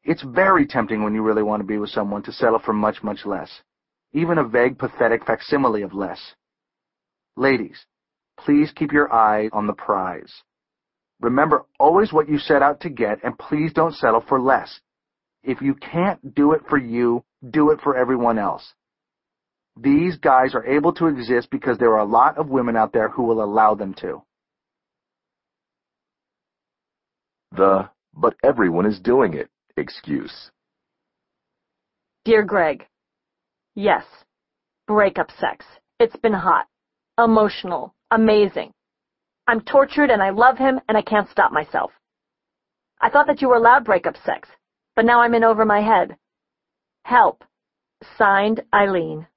It's very tempting when you really want to be with someone to settle for much, much less. Even a vague, pathetic facsimile of less. Ladies, please keep your eye on the prize. Remember always what you set out to get, and please don't settle for less. If you can't do it for you, do it for everyone else. These guys are able to exist because there are a lot of women out there who will allow them to. But everyone is doing it excuse. Dear Greg, yes, breakup sex. It's been hot, emotional, amazing. I'm tortured and I love him and I can't stop myself. I thought that you were allowed breakup sex, but now I'm in over my head. Help. Signed, Eileen.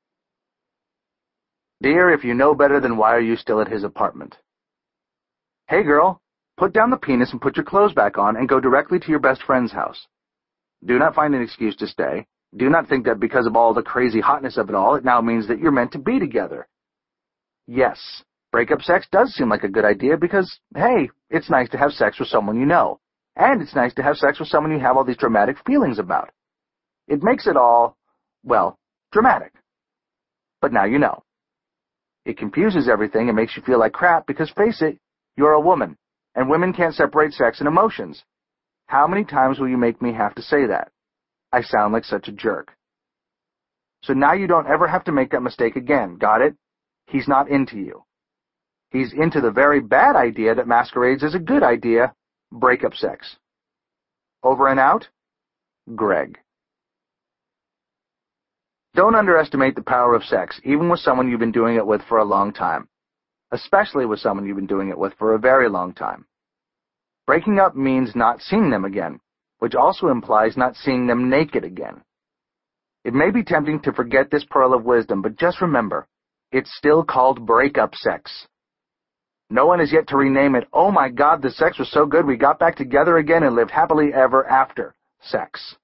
Dear, if you know better, then why are you still at his apartment? Hey girl, put down the penis and put your clothes back on and go directly to your best friend's house. Do not find an excuse to stay. Do not think that because of all the crazy hotness of it all, it now means that you're meant to be together. Yes, breakup sex does seem like a good idea because, hey, it's nice to have sex with someone you know. And it's nice to have sex with someone you have all these dramatic feelings about. It makes it all, well, dramatic. But now you know. It confuses everything and makes you feel like crap because, face it, you're a woman, and women can't separate sex and emotions. How many times will you make me have to say that? I sound like such a jerk. So now you don't ever have to make that mistake again, got it? He's not into you. He's into the very bad idea that masquerades as a good idea, breakup sex. Over and out, Greg. Don't underestimate the power of sex, even with someone you've been doing it with for a long time. Especially with someone you've been doing it with for a very long time. Breaking up means not seeing them again, which also implies not seeing them naked again. It may be tempting to forget this pearl of wisdom, but just remember, it's still called breakup sex. No one has yet to rename it, oh my God, the sex was so good we got back together again and lived happily ever after sex.